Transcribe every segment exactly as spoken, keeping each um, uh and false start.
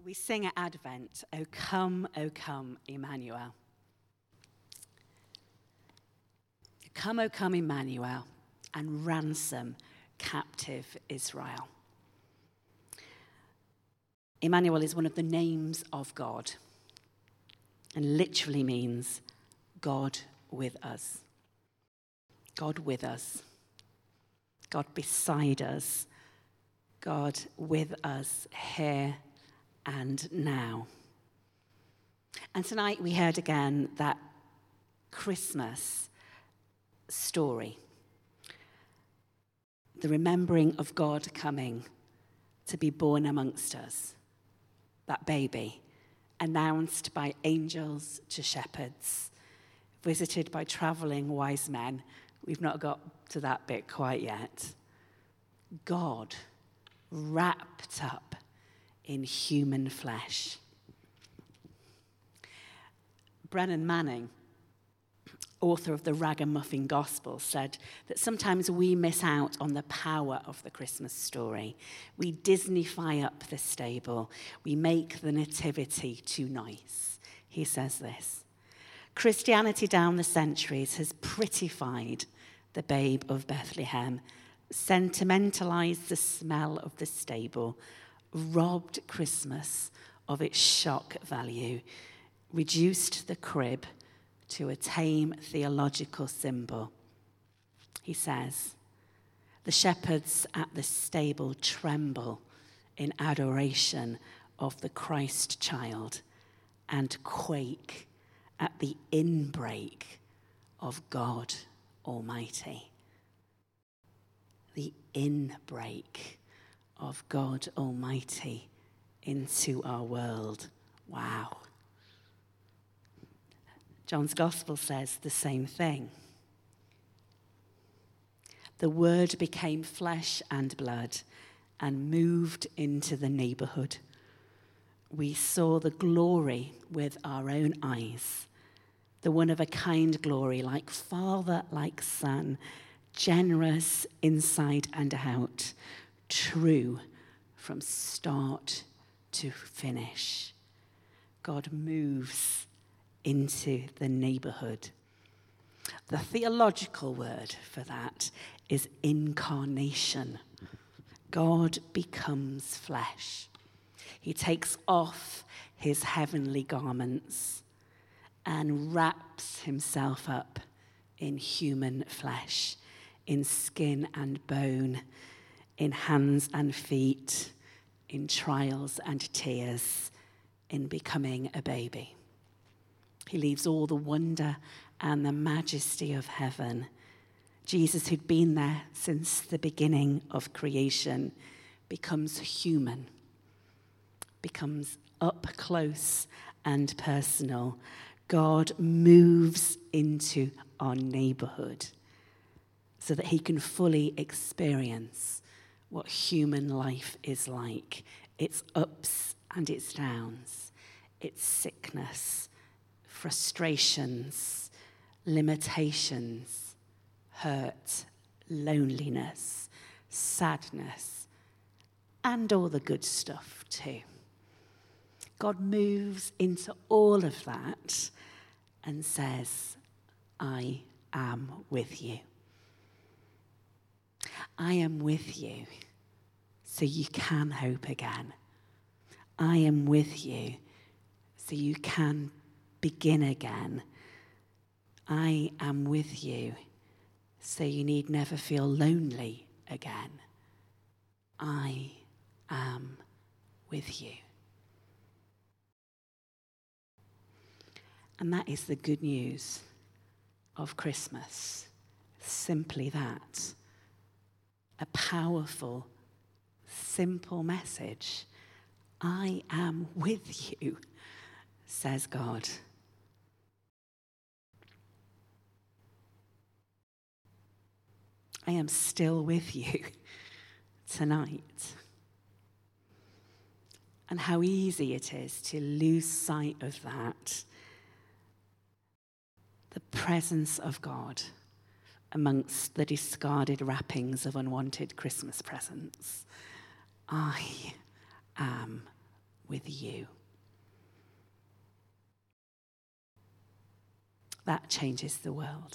We sing at Advent, O come, O come, Emmanuel. Come, O come, Emmanuel, and ransom captive Israel. Emmanuel is one of the names of God and literally means God with us. God with us. God beside us. God with us here and now. And tonight we heard again that Christmas story. The remembering of God coming to be born amongst us. That baby, announced by angels to shepherds, visited by traveling wise men. We've not got to that bit quite yet. God wrapped up in human flesh. Brennan Manning, author of the Ragamuffin Gospel, said that sometimes we miss out on the power of the Christmas story. We Disneyfy up the stable. We make the nativity too nice. He says this: Christianity down the centuries has prettified the babe of Bethlehem, sentimentalized the smell of the stable, robbed Christmas of its shock value, reduced the crib to a tame theological symbol. He says, the shepherds at the stable tremble in adoration of the Christ child and quake at the inbreak of God Almighty. The inbreak of God Almighty into our world. Wow. John's Gospel says the same thing. The Word became flesh and blood and moved into the neighborhood. We saw the glory with our own eyes, the one-of-a-kind glory, like Father, like Son, generous inside and out, true from start to finish. God moves into the neighborhood. The theological word for that is incarnation. God becomes flesh. He takes off his heavenly garments and wraps himself up in human flesh, in skin and bone, in hands and feet, in trials and tears, in becoming a baby. He leaves all the wonder and the majesty of heaven. Jesus, who'd been there since the beginning of creation, becomes human, becomes up close and personal. God moves into our neighborhood so that he can fully experience what human life is like. Its ups and its downs, its sickness, frustrations, limitations, hurt, loneliness, sadness, and all the good stuff too. God moves into all of that and says, I am with you. I am with you so you can hope again. I am with you so you can begin again. I am with you so you need never feel lonely again. I am with you. And that is the good news of Christmas. Simply that. A powerful, simple message. I am with you, says God. I am still with you tonight. And how easy it is to lose sight of that. The presence of God amongst the discarded wrappings of unwanted Christmas presents. I am with you. That changes the world.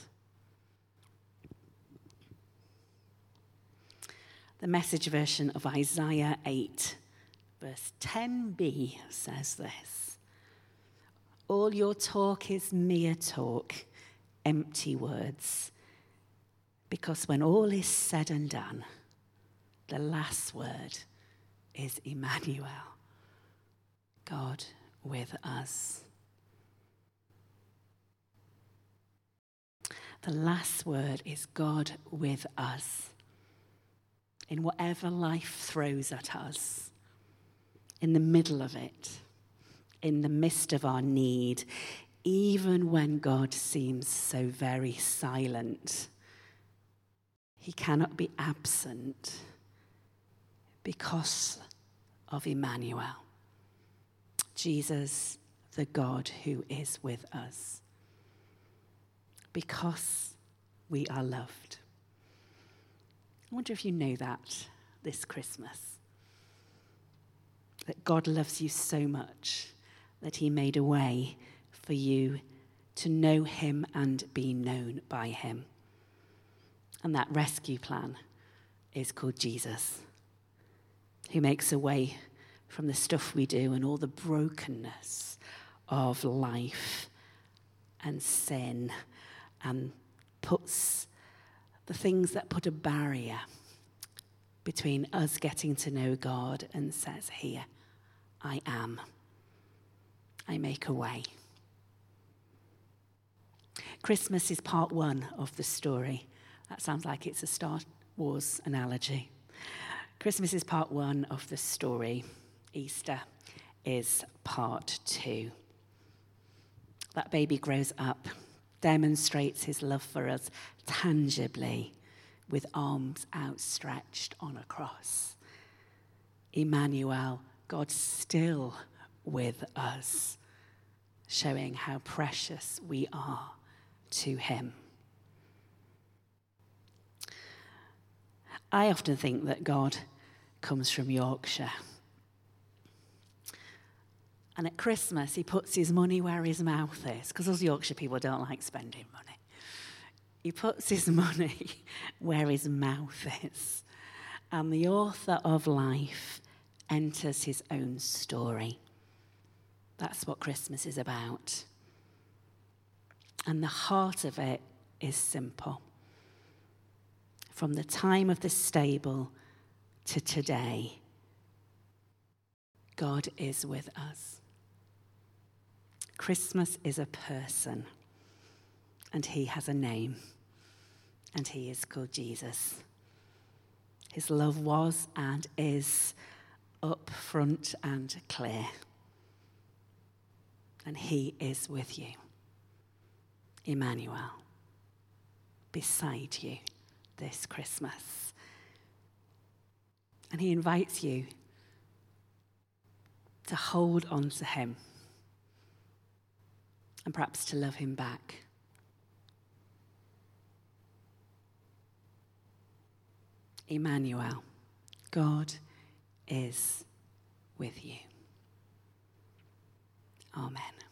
The Message version of Isaiah eight, verse ten b says this: all your talk is mere talk, empty words, because when all is said and done, the last word is Emmanuel, God with us. The last word is God with us. In whatever life throws at us, in the middle of it, in the midst of our need, even when God seems so very silent, he cannot be absent because of Emmanuel, Jesus, the God who is with us, because we are loved. I wonder if you know that this Christmas, that God loves you so much that he made a way for you to know him and be known by him. And that rescue plan is called Jesus, who makes a way from the stuff we do and all the brokenness of life and sin, and puts the things that put a barrier between us getting to know God, and says, here, I am. I make a way. Christmas is part one of the story. That sounds like it's a Star Wars analogy. Christmas is part one of the story. Easter is part two. That baby grows up, demonstrates his love for us tangibly with arms outstretched on a cross. Emmanuel, God still with us, showing how precious we are to him. I often think that God comes from Yorkshire. And at Christmas, he puts his money where his mouth is, because us Yorkshire people don't like spending money. He puts his money where his mouth is. And the author of life enters his own story. That's what Christmas is about. And the heart of it is simple. From the time of the stable to today, God is with us. Christmas is a person, and he has a name, and he is called Jesus. His love was and is up front and clear, and he is with you, Emmanuel, beside you this Christmas. And he invites you to hold on to him and perhaps to love him back. Emmanuel, God is with you. Amen.